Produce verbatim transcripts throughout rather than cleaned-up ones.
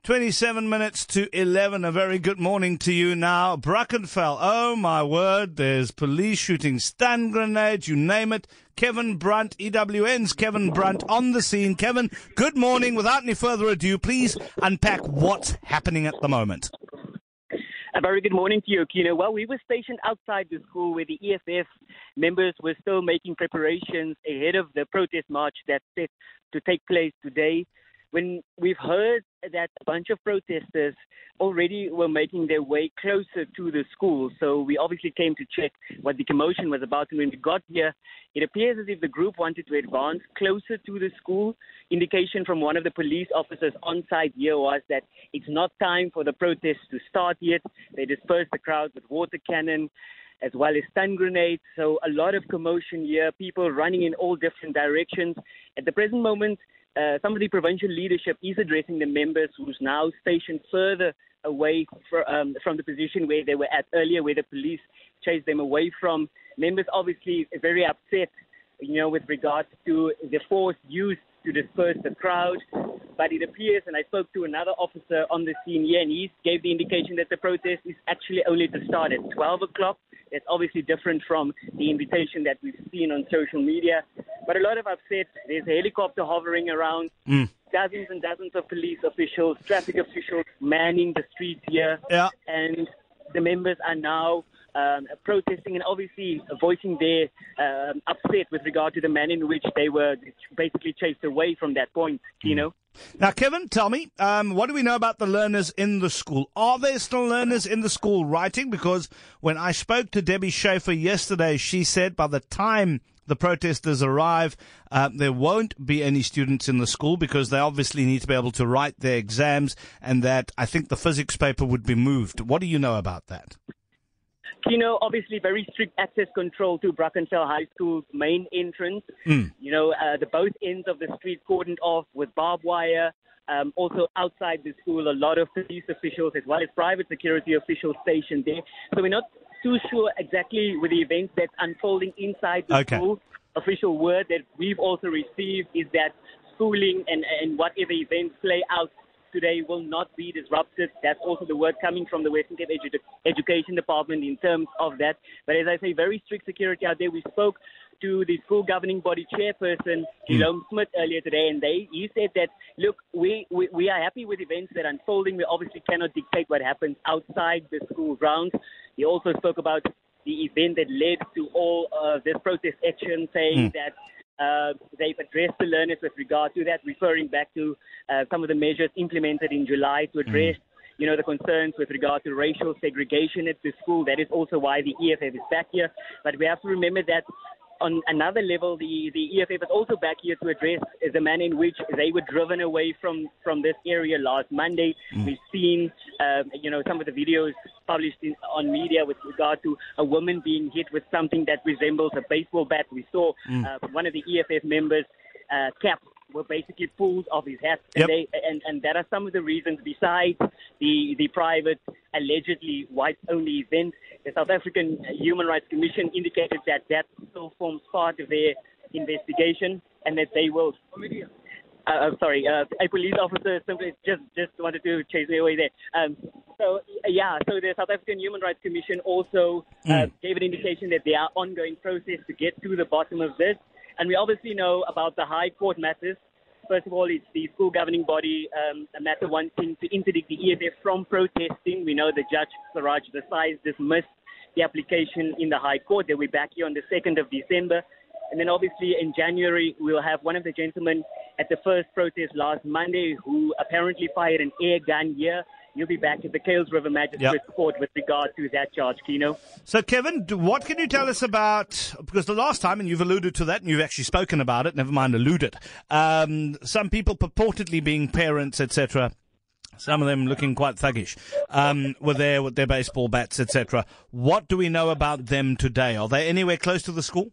twenty-seven minutes to eleven. A very good morning to you now. Brackenfell. Oh, my word. There's police shooting stun grenades, you name it. Kevin Brunt, E W N's Kevin Brunt on the scene. Kevin, good morning. Without any further ado, please unpack what's happening at the moment. A very good morning to you, Kino. Well, we were stationed outside the school where the E F F members were still making preparations ahead of the protest march that's set to take place today. When we've heard that a bunch of protesters already were making their way closer to the school, so we obviously came to check what the commotion was about. And when we got here, it appears as if the group wanted to advance closer to the school. Indication from one of the police officers on site here was that it's not time for the protest to start yet. They dispersed the crowd with water cannon as well as stun grenades. So a lot of commotion here, people running in all different directions. At the present moment, Uh, some of the provincial leadership is addressing the members who's now stationed further away for, um, from the position where they were at earlier, where the police chased them away from. Members obviously very upset, you know, with regards to the force used to disperse the crowd. But it appears, and I spoke to another officer on the scene here, and he gave the indication that the protest is actually only to start at twelve o'clock. It's obviously different from the invitation that we've seen on social media. But a lot of upset. There's a helicopter hovering around, mm. dozens and dozens of police officials, traffic officials manning the streets here. Yeah. And the members are now um, protesting and obviously voicing their um, upset with regard to the manner in which they were basically chased away from that point, you know. Now, Kevin, tell me, um, what do we know about the learners in the school? Are there still learners in the school writing? Because when I spoke to Debbie Schaefer yesterday, she said by the time the protesters arrive, uh, there won't be any students in the school because they obviously need to be able to write their exams, and that I think the physics paper would be moved. What do you know about that? You know, obviously very strict access control to Brackenfell High School's main entrance. Mm. You know, uh, the both ends of the street cordoned off with barbed wire. Um, also outside the school, a lot of police officials as well as private security officials stationed there. So we're not too sure exactly with the events that's unfolding inside the okay. school. Official word that we've also received is that schooling and, and whatever events play out today will not be disrupted. That's also the word coming from the Western Cape Edu- Education Department in terms of that. But as I say, very strict security out there. We spoke to the school governing body chairperson, Jerome mm. Smith, earlier today, and they he said that, look, we, we, we are happy with events that are unfolding. We obviously cannot dictate what happens outside the school grounds. He also spoke about the event that led to all uh, this protest action, saying mm. that Uh, they've addressed the learners with regard to that, referring back to uh, some of the measures implemented in July to address, mm. you know, the concerns with regard to racial segregation at the school. That is also why the E F F is back here. But we have to remember that on another level, the, the E F F is also back here to address the manner in which they were driven away from, from this area last Monday. Mm. We've seen, uh, you know, some of the videos published in, on media with regard to a woman being hit with something that resembles a baseball bat. We saw mm. uh, one of the E F F members' uh, cap were basically pulled off his hat. And, yep. they, and, and that are some of the reasons, besides the, the private, allegedly white-only event. The South African Human Rights Commission indicated that that still forms part of their investigation and that they will... Uh, I'm sorry, uh, a police officer simply just, just wanted to chase me away there. Um, so, yeah, so the South African Human Rights Commission also uh, mm. gave an indication that there are ongoing process to get to the bottom of this. And we obviously know about the High Court matters. First of all, it's the school governing body, um, a matter wanting to interdict the E F F from protesting. We know the Judge Siraj Desai dismissed the application in the High Court. They'll be back here on the second of December. And then obviously in January, we'll have one of the gentlemen at the first protest last Monday who apparently fired an air gun here. You'll be back at the Kales River Magistrates yep. Court with regard to that charge, Kino. So, Kevin, what can you tell us about, because the last time, and you've alluded to that, and you've actually spoken about it, never mind alluded, um, some people purportedly being parents, et cetera, some of them looking quite thuggish, um, were there with their baseball bats, et cetera. What do we know about them today? Are they anywhere close to the school?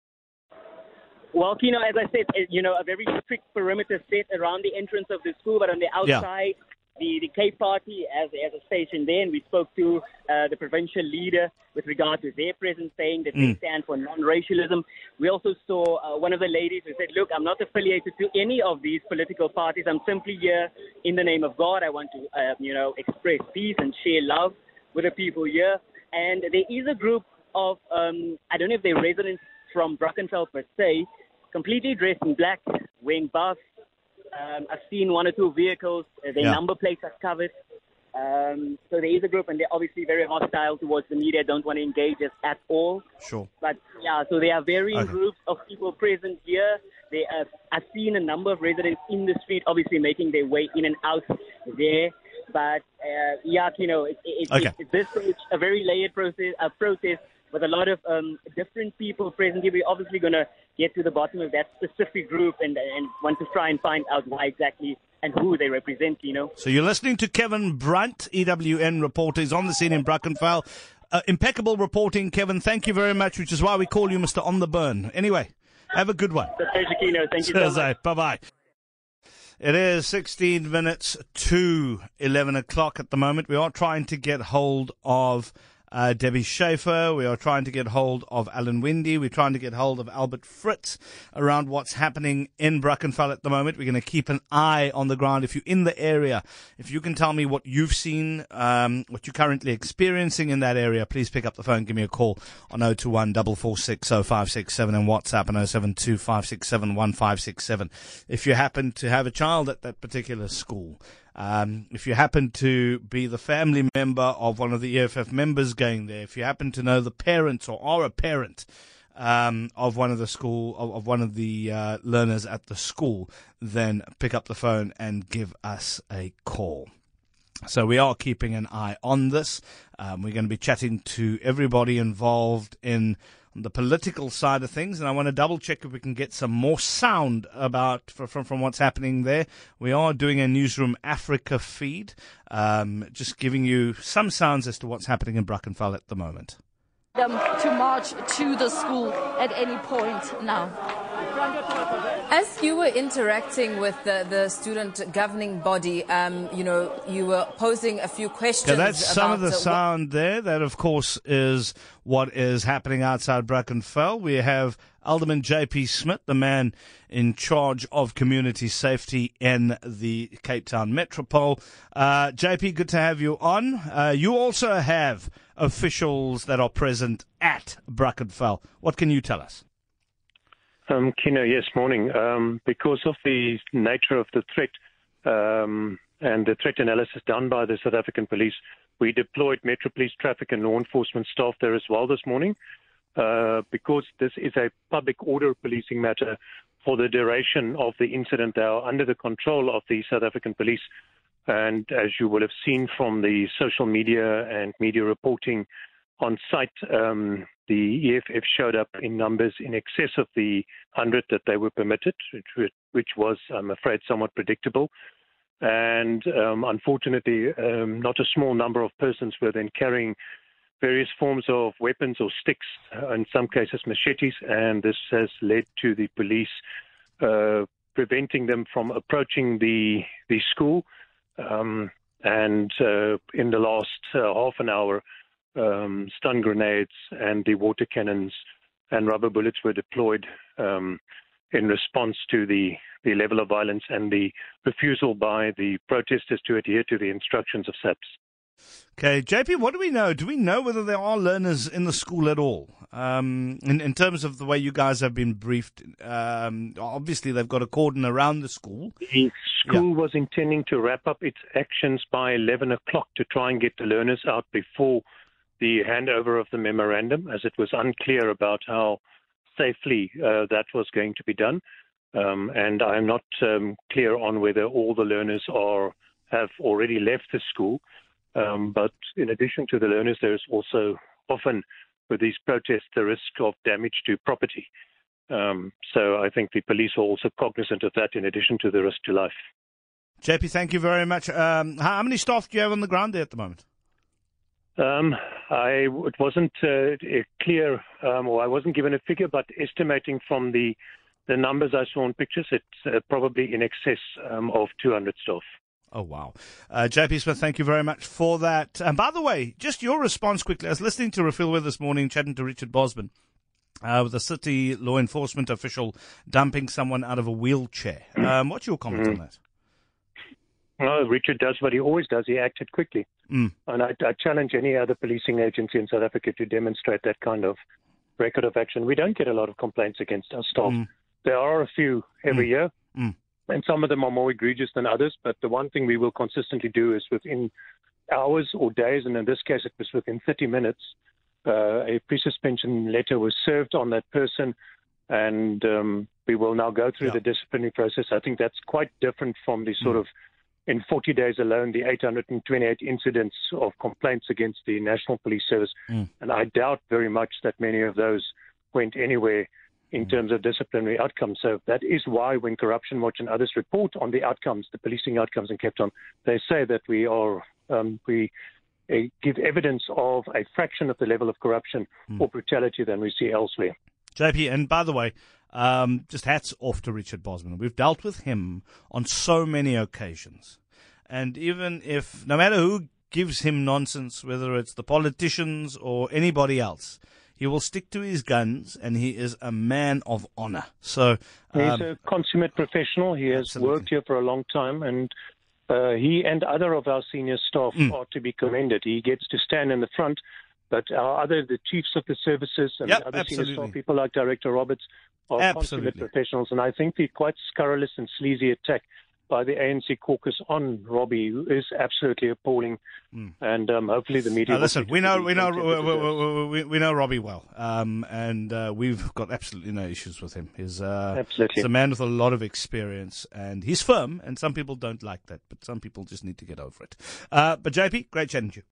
Well, Kino, as I said, you know, a very strict perimeter set around the entrance of the school, but on the outside, yeah. the, the Cape Party as, as a station there, and we spoke to uh, the provincial leader with regard to their presence, saying that mm. they stand for non-racialism. We also saw uh, one of the ladies who said, look, I'm not affiliated to any of these political parties. I'm simply here in the name of God. I want to, uh, you know, express peace and share love with the people here. And there is a group of, um, I don't know if they're residents from Brackenfell per se, completely dressed in black, wearing buffs. Um, I've seen one or two vehicles. Uh, their yeah. number plates are covered. Um, so there is a group, and they're obviously very hostile towards the media, don't want to engage us at all. Sure. But, yeah, so there are varying okay. groups of people present here. They, uh, I've seen a number of residents in the street, obviously making their way in and out there. But, uh, yeah, you know, it, it, okay. it's, this stage a very layered process, a protest with a lot of um, different people present here. We're obviously going to get to the bottom of that specific group and, and want to try and find out why exactly and who they represent, you know. So you're listening to Kevin Brunt, E W N reporter. He's on the scene in Brackenfell. Uh, impeccable reporting, Kevin. Thank you very much, which is why we call you Mister On the Burn. Anyway, have a good one. Pleasure, Keno. Thank you so much. Bye-bye. It is sixteen minutes to eleven o'clock at the moment. We are trying to get hold of Uh, Debbie Schaefer. We are trying to get hold of Alan Windy. We're trying to get hold of Albert Fritz around what's happening in Brackenfell at the moment. We're going to keep an eye on the ground. If you're in the area, if you can tell me what you've seen, um, what you're currently experiencing in that area, please pick up the phone. Give me a call on oh two one, four four six, oh five six seven and WhatsApp on oh seven two, five six seven, one five six seven. If you happen to have a child at that particular school, Um, if you happen to be the family member of one of the E F F members going there, if you happen to know the parents or are a parent um, of one of the school of, of one of the uh, learners at the school, then pick up the phone and give us a call. So we are keeping an eye on this. Um, we're going to be chatting to everybody involved in the political side of things, and I want to double check if we can get some more sound about from from what's happening there. We are doing a Newsroom Africa feed, um, just giving you some sounds as to what's happening in Brackenfell at the moment. Them to march to the school at any point now. As you were interacting with the, the student governing body, um, you know, you were posing a few questions. Yeah, that's some about of the uh, sound there. That, of course, is what is happening outside Brackenfell. We have Alderman J P Smith, the man in charge of community safety in the Cape Town Metropole. Uh, J P, good to have you on. Uh, you also have officials that are present at Brackenfell. What can you tell us? Um, Kino, yes, morning. Um, because of the nature of the threat um, and the threat analysis done by the South African Police, we deployed Metro Police traffic and law enforcement staff there as well this morning. Uh, because this is a public order policing matter for the duration of the incident, they are under the control of the South African Police. And as you will have seen from the social media and media reporting on site, um, the E F F showed up in numbers in excess of the one hundred that they were permitted, which, which was, I'm afraid, somewhat predictable. And um, unfortunately, um, not a small number of persons were then carrying various forms of weapons or sticks, uh, in some cases machetes, and this has led to the police uh, preventing them from approaching the the school. Um, and uh, in the last uh, half an hour, um, stun grenades and the water cannons and rubber bullets were deployed um, in response to the, the level of violence and the refusal by the protesters to adhere to the instructions of S A P S. Okay, J P, what do we know? Do we know whether there are learners in the school at all? Um, in, in terms of the way you guys have been briefed, um, obviously they've got a cordon around the school. The school yeah. was intending to wrap up its actions by eleven o'clock to try and get the learners out before the handover of the memorandum, as it was unclear about how safely uh, that was going to be done. Um, and I'm not um, clear on whether all the learners are have already left the school. Um, but in addition to the learners, there is also often, with these protests, the risk of damage to property. Um, so I think the police are also cognizant of that in addition to the risk to life. J P, thank you very much. Um, how many staff do you have on the ground there at the moment? Um, I, it wasn't uh, clear, um, or I wasn't given a figure, but estimating from the, the numbers I saw in pictures, it's uh, probably in excess um, of two hundred staff. Oh, wow. Uh, J P Smith, thank you very much for that. And by the way, just your response quickly. I was listening to Refill this morning, chatting to Richard Bosman, uh, with a city law enforcement official dumping someone out of a wheelchair. Um, what's your comment mm-hmm. on that? No, Richard does what he always does. He acted quickly. Mm. And I, I challenge any other policing agency in South Africa to demonstrate that kind of record of action. We don't get a lot of complaints against our staff. Mm. There are a few every mm. year, mm. and some of them are more egregious than others. But the one thing we will consistently do is within hours or days, and in this case it was within thirty minutes, uh, a pre-suspension letter was served on that person, and um, we will now go through yeah. the disciplinary process. I think that's quite different from the sort mm. of in forty days alone, the eight hundred twenty-eight incidents of complaints against the National Police Service. Mm. And I doubt very much that many of those went anywhere in mm. terms of disciplinary outcomes. So that is why when Corruption Watch and others report on the outcomes, the policing outcomes in Cape Town, they say that we are um, we uh, give evidence of a fraction of the level of corruption mm. or brutality than we see elsewhere. J P, and by the way, um, just hats off to Richard Bosman. We've dealt with him on so many occasions. And even if, no matter who gives him nonsense, whether it's the politicians or anybody else, he will stick to his guns, and he is a man of honor. So um, he's a consummate professional. He has absolutely. worked here for a long time, and uh, he and other of our senior staff mm. are to be commended. He gets to stand in the front. But our other, the chiefs of the services and yep, other absolutely. senior staff, people like Director Roberts, are absolutely. consummate professionals. And I think the quite scurrilous and sleazy attack by the A N C caucus on Robbie is absolutely appalling. Mm. And um, hopefully the media. Now, listen, we know, we know, we, we, we know Robbie well, um, and uh, we've got absolutely no issues with him. He's, uh, absolutely. he's a man with a lot of experience, and he's firm. And some people don't like that, but some people just need to get over it. Uh, but J P, great chatting to you.